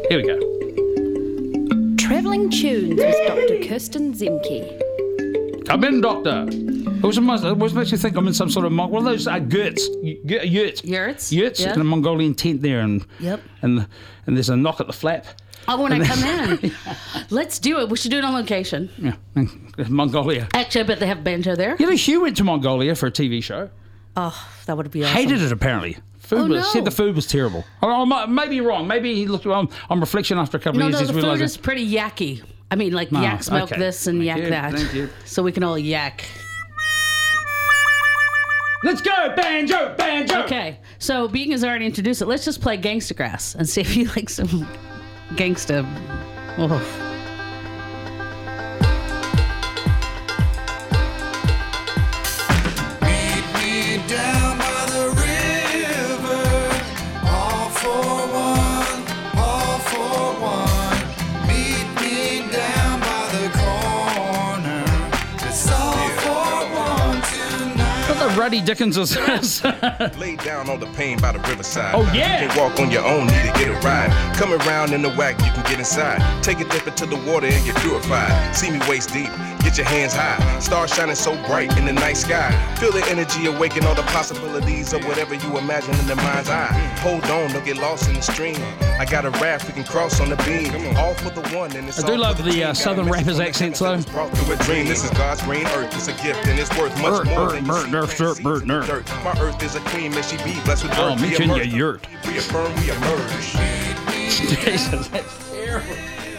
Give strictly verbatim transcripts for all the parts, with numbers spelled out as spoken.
Here we go. Travelling Tunes with Doctor Kirsten Zemke. Come in, Doctor. It was, it was makes you think I'm in some sort of Mon- one of those uh, yurts, yurt, yurt, Yurts? yurts, Yeah. in a Mongolian tent there, and Yep. and and there's a knock at the flap. I want to come in. Let's do it. We should do it on location. Yeah, Mongolia. Actually, I bet they have banjo there. You know, Hugh went to Mongolia for a T V show. Oh, that would be awesome. Hated it, apparently. Food Oh, was, no. Said the food was terrible. I, I maybe you're wrong. Maybe he looked on, on reflection after a couple No, of no, years. the he's food realising. is pretty yucky. I mean, like No, yak smoke okay. this and Thank yak you, that. thank you. So we can all yak. Let's go, banjo, banjo. Okay, so being has already introduced it, let's just play Gangsta Grass and see if you like some gangsta. Oh. Meet me down by the river, all for one, all for one. Meet me down by the corner, it's all for one tonight. What the Ruddy Dickens is. Lay down on the pane by the riverside. Oh, yeah. You can walk on your own, need to get a ride. Come around in the whack, you can get inside. Take a dip into the water and get purified. See me waist deep, get your hands high. Stars shining so bright in the night sky. Feel the energy awaken all the possibilities of whatever you imagine in the mind's eye. Hold on, don't get lost in the stream. I got a raft we can cross on the beam. All for the one and it's I do all love for the, team. uh, Got a Southern message rappers' from the accents, connections though. brought through a dream. This is God's green earth. It's a gift and it's worth much Earth, more earth, than you earth, see earth, when earth, you see earth, the earth. dirt. My earth is a queen, may she be blessed with Oh, birth. meet We you in your emerge. yurt. We affirm, we emerge. Jesus, that's terrible.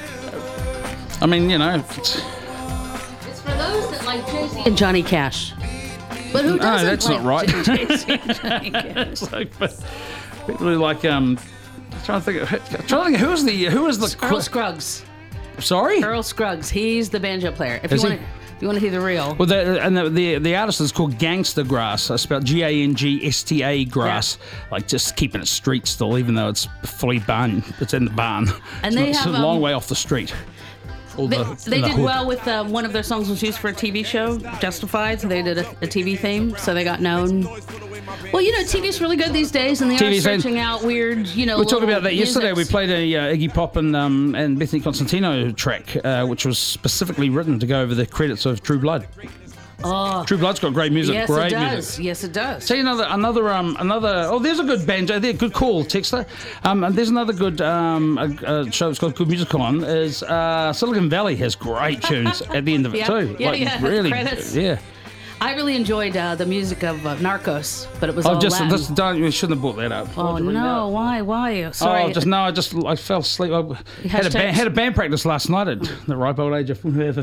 I mean, you know, it's, It's for those that like Jay-Z and Johnny Cash. But who No, doesn't that's like not right. Jay-Z and Johnny Cash? it's like but people who like um. I'm trying to think. Of, I'm trying to think. Who was the who was the Earl Scruggs. Sorry. Earl Scruggs. He's the banjo player. If Is you he? want to, if you want to hear the real. Well, the, and the, the the artist is called Gangsta Grass. I spelled G A N G S T A Grass. Like just keeping it street still, even though it's fully barn. It's in the barn. And it's they not, have, it's a long um, way off the street. Or They, the- they the did hood. well with um, one of their songs was used for a T V show, Justified. So they did a, a T V theme, so they got known. Well, you know, T V's really good these days, and they T are V's and- searching out weird, you know. We were talking little about that yesterday. We musics. played a uh, Iggy Pop and um, and Bethany Constantino track, uh, which was specifically written to go over the credits of True Blood. Oh, True Blood's got great music. yes, great it does. music. Yes, it does. Tell you another, another, um, another. Oh, there's a good banjo. There, good call, Texter. Um, and there's another good um, a, a show. It's got Good Music on. Is uh, Silicon Valley has great tunes at the end of it Yeah. too. Yeah, like yeah, really, credits. yeah. I really enjoyed uh, the music of uh, Narcos, but it was Oh, all just, Latin. just don't. We shouldn't have brought that up. oh Why'd you bring that no! up? Why? Why? Sorry. Oh, just no. I just I fell asleep. I had a Hashtag- band, had a band practice last night at the ripe old age of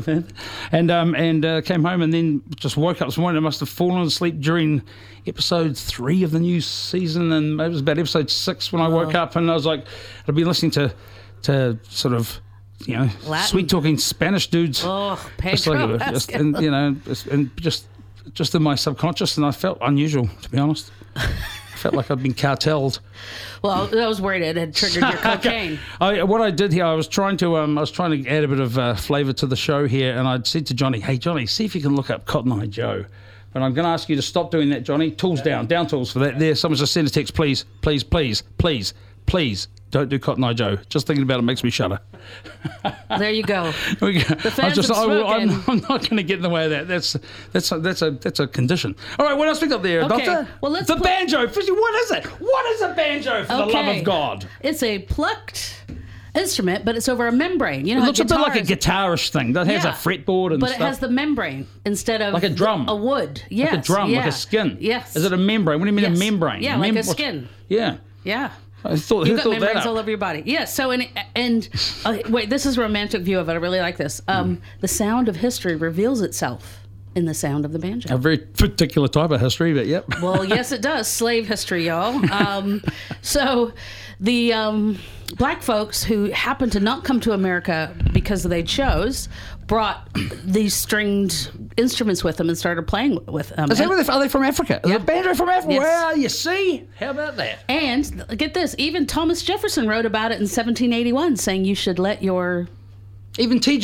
and um and uh, came home and then just woke up this morning. I must have fallen asleep during episode three of the new season, and it was about episode six when I woke up, and I was like, I'd been listening to to sort of. You know, Latin. sweet talking Spanish dudes. Oh, just Pedro like, just, Pascal. and, you know, just, and just just in my subconscious, and I felt unusual, to be honest. I felt like I'd been cartelled. Well, I was worried it had triggered your cocaine. I, what I did here, I was trying to, um, I was trying to add a bit of uh, flavour to the show here, and I said to Johnny, "Hey, Johnny, see if you can look up Cotton Eye Joe." But I'm going to ask you to stop doing that, Johnny. Tools down, down tools for that. There, someone's just sent a text, please, please, please, please, please. Don't do Cotton Eye Joe. Just thinking about it makes me shudder. There you go. We go. The I'm fans just, have I, I'm, spoken. I'm not going to get in the way of that. That's that's a, that's a that's a condition. All right, what else we got there, Okay, Doctor? well, let's the put- banjo. Firstly, what is it? What is a banjo? For the love Okay. of God, It's a plucked instrument, but it's over a membrane. You know, it how looks a bit like a guitar is- guitarish thing. That has Yeah. a fretboard and but stuff. it has the membrane instead of Like a drum. a wood. Yes, like a drum, yeah. like a skin. Yes. Is it a membrane? What do you mean Yes. a membrane? Yeah, A like a what's- skin. Yeah. Yeah. I thought. Who You've got thought that membranes up? all over your body. Yes. So and and uh, wait, this is a romantic view of it. I really like this. Um, the sound of history reveals itself in the sound of the banjo. A very particular type of history, but yep. Well, yes, it does. Slave history, y'all. Um, so the um, black folks who happened to not come to America because they chose brought these stringed instruments with them and started playing with them. Is that And- where they, are they from Africa? Is Yeah. a banjo from Africa? Yes. Well, you see. How about that? And get this, even Thomas Jefferson wrote about it in seventeen eighty-one, saying you should let your Even T J.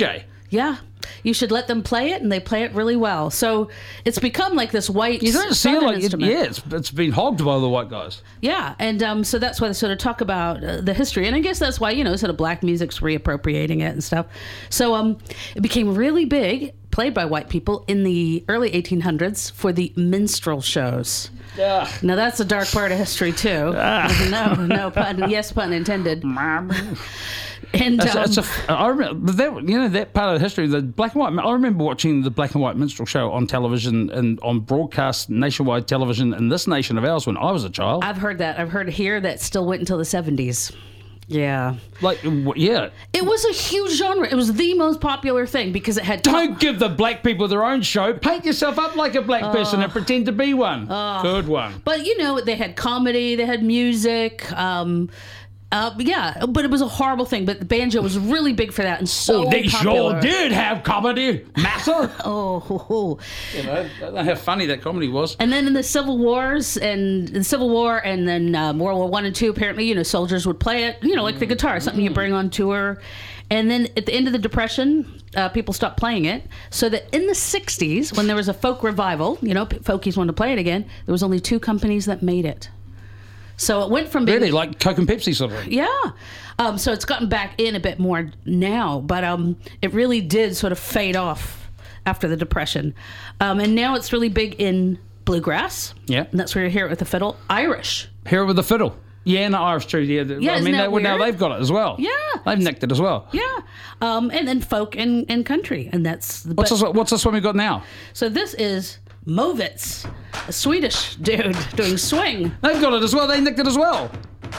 Yeah. You should let them play it, and they play it really well. So it's become like this white You don't see it southern like it, instrument. yeah, it's, it's been hogged by the white guys. Yeah, and um, so that's why they sort of talk about uh, the history, and I guess that's why, you know, sort of black music's reappropriating it and stuff. So um, it became really big, played by white people in the early eighteen hundreds for the minstrel shows. Yeah. Now that's a dark part of history too. no, no pun. Yes, pun intended. And That's, um, that's a, I remember that, you know, that part of the history, the black and white. I remember watching the black and white minstrel show on television and on broadcast nationwide television in this nation of ours when I was a child. I've heard that. I've heard here that still went until the seventies. Yeah. Like, w- yeah. It was a huge genre. It was the most popular thing because it had... Don't give the black people their own show. Paint yourself up like a black person and pretend to be one. Good one. But, you know, they had comedy, they had music, um... Uh, yeah, but it was a horrible thing. But the banjo was really big for that and so Oh, they popular. sure did have comedy. Massive. Oh, ho, ho. You know, I don't know how funny that comedy was. And then in the Civil Wars and the Civil War and then um, World War One and Two, apparently, you know, soldiers would play it, you know, like the guitar, something you bring on tour. And then at the end of the Depression, uh, people stopped playing it. So that in the sixties, when there was a folk revival, you know, folkies wanted to play it again, there was only two companies that made it. So it went from being... Really, like Coke and Pepsi sort of thing. Yeah. Um, so it's gotten back in a bit more now, but um, it really did sort of fade off after the Depression. Um, and now it's really big in bluegrass. Yeah. And that's where you hear it with the fiddle. Irish. Hear it with the fiddle. Yeah, and the Irish too. Yeah, Yeah, I isn't mean, that they, now weird? they've got it as well. Yeah. They've nicked it as well. Yeah. Um, and then folk and, and country. And that's... The, What's but- this, what's this one we got now? So this is Movitz, a Swedish dude doing swing. They've got it as well. They nicked it as well.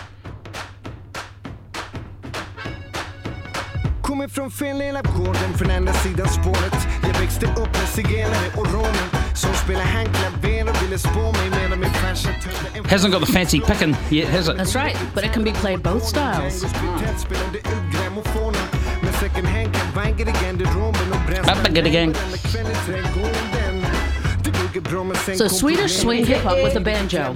Kommer från fel del av gården från andra sidan spåret. Jag växte upp med zigenare och romer som spelade handklaver och ville spå mig medan min farsa tömde en Hasn't got the fancy picking yet, has it? That's right, but it can be played both styles. spelade ut grammofonen med second hand kan vagga i garderoben och bränna Up again again. So Swedish swing hip hop with a banjo.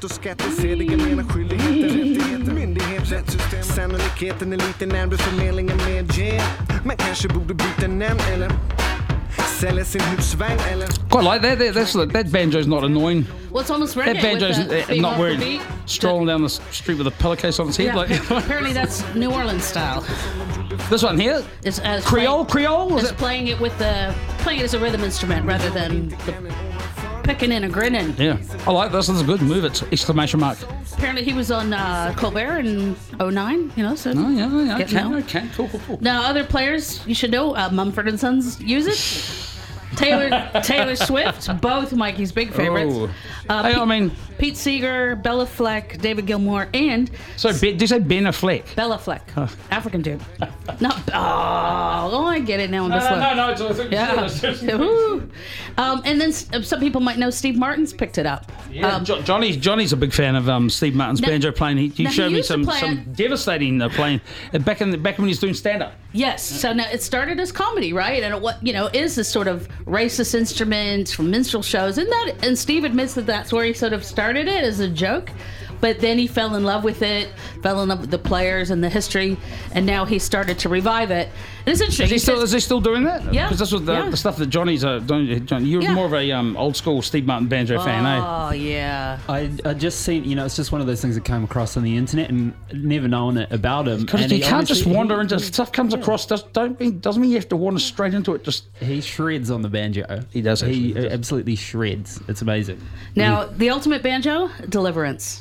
Sannolikheten är lite närmare förmedlingen med J. Man kanske borde byta namn eller sälja sin husvagn eller Quite like that. That, that's, that banjo's not annoying. Well, it's almost reggae That banjo's with the uh, beat not off the weird. beat. Strolling down the s- street with a pillowcase on its head. Yeah, Like apparently that's New Orleans style. this one here. It's uh, it's Creole, playing, Creole? Was It's it? playing it with the playing it as a rhythm instrument rather than the picking in and grinning. Yeah. I like this. This is good. Move it. Exclamation mark. Apparently he was on uh, Colbert in oh nine, you know, so Oh, yeah, yeah. Getting Okay, out. okay. Cool, cool, cool. Now, other players you should know, uh, Mumford and Sons use it. Taylor Taylor Swift, both Mikey's big favorites. Oh. Uh, Hey, Pete, I mean, Pete Seeger, Bella Fleck, David Gilmour, and so Ben, did you say Ben Affleck? Bella Fleck, African dude. Not oh, oh, I get it now. I'm just no, like- no, it's, it's, Yeah. Woo. Um, and then s- some people might know Steve Martin's picked it up. Yeah, Um, Jo- Johnny's Johnny's a big fan of um, Steve Martin's Now- banjo playing. He, he now he showed me used to some, play some it- devastating uh, playing uh, back in the, back when he was doing stand up. Yes. So now it started as comedy, right? And it, what you know is this sort of racist instrument from minstrel shows, and that and Steve admits that that's where he sort of started it as a joke. But then he fell in love with it, fell in love with the players and the history, and now he started to revive it. And it's interesting. Is he He still says- is he still doing that? Yeah, Because this was the, yeah. the stuff that Johnny's. Uh, don't, John, you're Yeah. more of a um, old school Steve Martin banjo fan, eh? Oh yeah. I, I just seen, you know, it's just one of those things that came across on the internet and never known it about him. Because And you he can't just obviously- wander he, into stuff comes across. Does, don't mean doesn't mean you have to wander straight into it. Just He shreds on the banjo. He does actually, He he does. absolutely shreds. It's amazing. Now the ultimate banjo, Deliverance.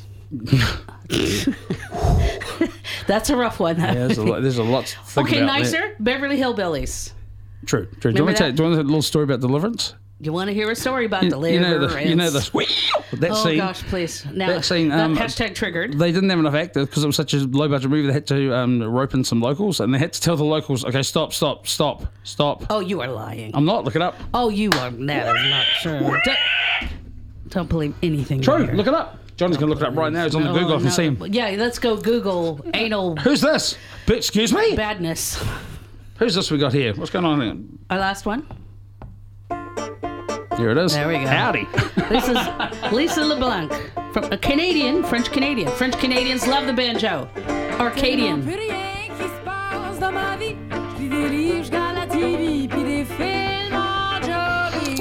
That's a rough one. yeah, there's a lot. There's a lot. To think Okay, about nicer. there. Beverly Hillbillies. True, true. Do you, Remember want to tell, that? do you want to tell a little story about Deliverance? You want to hear a story about You, Deliverance? you know the you know the that Oh scene. gosh, please. Now That scene, that um, hashtag triggered. They didn't have enough actors because it was such a low budget movie. They had to um, rope in some locals, and they had to tell the locals, "Okay, stop, stop, stop, stop." Oh, you are lying. I'm not. Look it up. Oh, you are. That is not true. Don't, don't believe anything. True. you hear. Look it up. Johnny's gonna look it up right now. He's on the No, Google. I can no. see him. Yeah, let's go Google anal Who's this? But excuse me. badness. Who's this we got here? What's going on here? Our last one. Here it is. There we go. Howdy. This is Lisa LeBlanc, from a Canadian, French Canadian. French Canadians love the banjo. Arcadian. Plus rien qui se passe dans ma vie. Je vis des livres, je regarde la T V,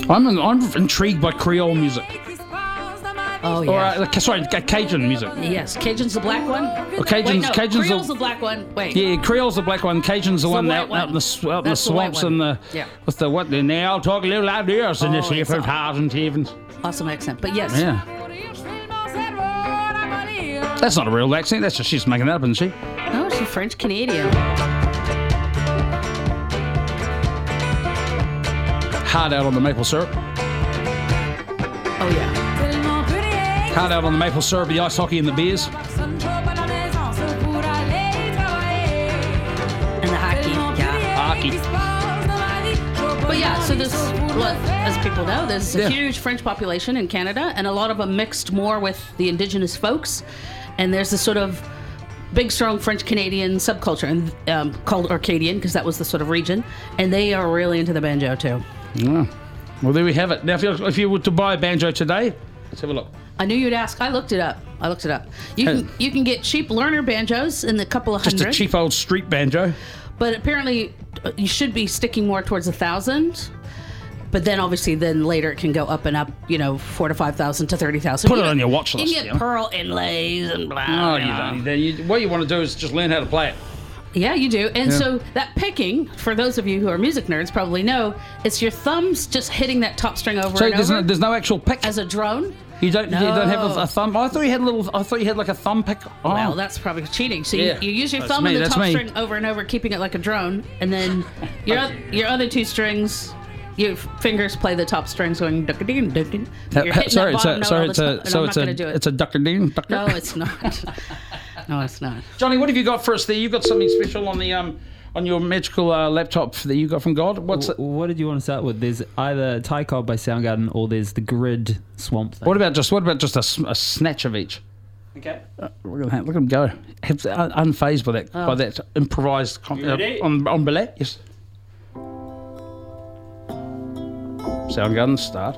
I'm I'm intrigued by Creole music. Oh Or yeah. uh, sorry, Cajun music. Yes, Cajun's the black one. Cajuns- Wait, no, Cajuns Creole's the- the black one. Wait. Yeah, Creole's the black one. Cajun's the one white out, one. out in the, sw- out in the That's the white swamps one. and the Yeah. with the what? And they all talk a little like this and Oh, this here it's for all- thousand heavens. Awesome accent. But yes. Yeah, that's not a real accent. That's just she's making that up, isn't she? No, she's French Canadian. Hard out on the maple syrup. Oh yeah. Hard out on the maple syrup, the ice hockey and the beers. And the hockey. Yeah. Hockey. But yeah, so there's, well, as people know, there's a Yeah. huge French population in Canada, and a lot of them mixed more with the indigenous folks. And there's this sort of big, strong French Canadian subculture, and um, called Arcadian, because that was the sort of region. And they are really into the banjo too. Yeah. Well, there we have it. Now, if you, if you were to buy a banjo today, let's have a look. I knew you'd ask. I looked it up. I looked it up. You Hey. can you can get cheap learner banjos in the couple of Just hundred. a cheap old street banjo. But apparently, uh, you should be sticking more towards a thousand. But then, obviously, then later it can go up and up. You know, four to five thousand to thirty thousand. Put it on your watch You list. can you get know. pearl inlays and blah. Oh, you blah. don't. Then you, what you want to do is just learn how to play it. Yeah, you do. And Yeah. so that picking, for those of you who are music nerds, probably know, it's your thumbs just hitting that top string over So and there's over no, there's no actual pick. as a drone. You don't. You don't have a, No. a thumb. I thought you had a little. I thought you had like a thumb pick. Oh. Well, that's probably cheating. So Yeah. you, you use your That's thumb me, and the that's top me. string over and over, keeping it like a drone, and then your oth- your other two strings, your fingers play the top strings going duck ding duck ding. Uh, You're hitting sorry, that it's bottom a, note sorry, all it's the a, time, and so I'm it's not a, going to do it. it's a ducker ding, ducker. No, it's not. No, it's not. Johnny, what have you got for us there? You've got something special on the um on your magical uh, laptop that you got from God. What's it? What did you want to start with? There's either Ty Cobb by Soundgarden or there's the Grid Swamp Thing. What about just what about just a, s- a snatch of each? Okay. Look at that, look at him go. He's un- unfazed by that by that improvised com- You ready? uh, on on ballet. Yes. Soundgarden start.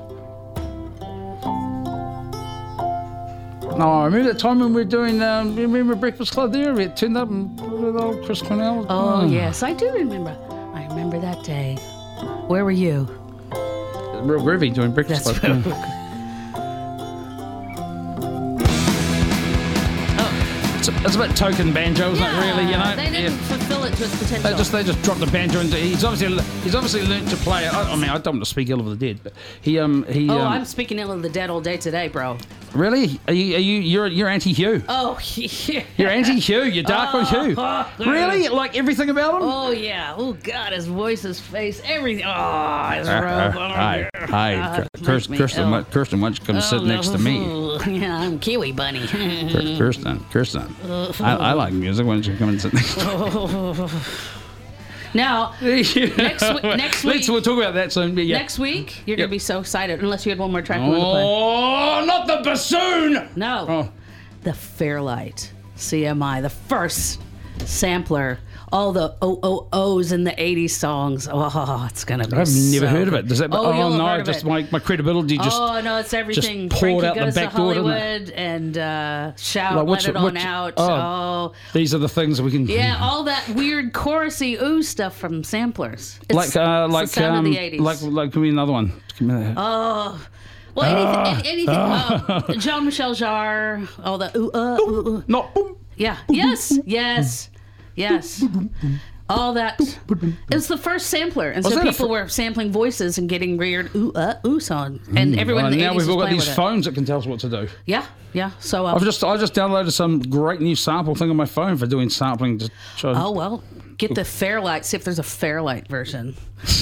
No, I remember that time when we were doing. Um, you remember Breakfast Club there? We turned up and with old Chris Cornell. Oh yes, I do remember. I remember that day. Where were you? Real groovy doing Breakfast That's Club. real- Yeah. It's, a, it's a bit token banjo, isn't it? Really, you know. They didn't Yeah. fulfill it to its potential. They just they just dropped the banjo into. He's obviously he's obviously learnt to play. I, I mean, I don't want to speak ill of the dead, but he um he oh, um, I'm speaking ill of the dead all day today, bro. really are you are you you're you're anti Hugh. Oh, yeah. You're anti Hugh. You're dark on Hugh. oh, Really, like everything about him. Oh, yeah. Oh, God, his voice, his face, everything. Oh, his robe. Oh, Hi, hi, God, Kirsten. make me Kirsten, ill. why- Kirsten, why don't you come sit Oh, next to me? no. Yeah, I'm Kiwi Bunny. Kir- Kirsten, Kirsten. I, I like music. Why don't you come and sit next to me? Now, next, we- next Let's week, we'll talk about that soon. Yeah. next week, you're Yep. going to be so excited, unless you had one more track you wanted to play. Oh, not the bassoon! No. Oh. The Fairlight C M I, the first sampler. All the O O O's in the eighties songs. Oh, it's going to be I've never so heard of good. it. Does that? Oh, you'll have no, heard of just it. my, my credibility just. Oh no, it's everything. poured Frankie out the Goes back to door, didn't it? Hollywood and uh, shout, Like, let which- it on which- out. oh. Oh. These are the things we can. Yeah, all that weird chorusy ooh stuff from samplers. It's, Like uh, it's like the sound um, of the eighties. like like give me another one. Give me that. oh. Well, anything, anything uh, Jean-Michel Jarre, all the ooh, uh, ooh, ooh. Not boom. Yeah, yes, yes, yes. All that. It was the first sampler, and Was so that a people fir- were sampling voices and getting weird ooh, uh, ooh on, and everyone Well, in the now eighties we've all was got playing these with it. phones that can tell us what to do. Yeah, yeah. So, uh, I've just I just downloaded some great new sample thing on my phone for doing sampling. To try oh well, get the Fairlight. See if there's a Fairlight version.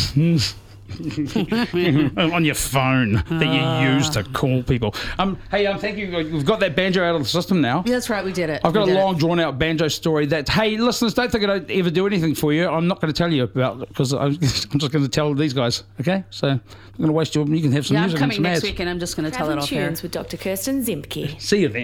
on your phone that you use to call people. Um, hey, um, thank you. We've got that banjo out of the system now. Yeah, that's right. We did it. I've got We a did it. long, drawn-out banjo story that, hey, listeners, don't think I don't ever do anything for you. I'm not going to tell you about it because I'm just going to tell these guys, okay? So I'm going to waste your... You can have some Yeah, I'm music and coming some next ads. week, and I'm just going to tell it Travel off here. Tunes with Doctor Kirsten Zimke. See you then.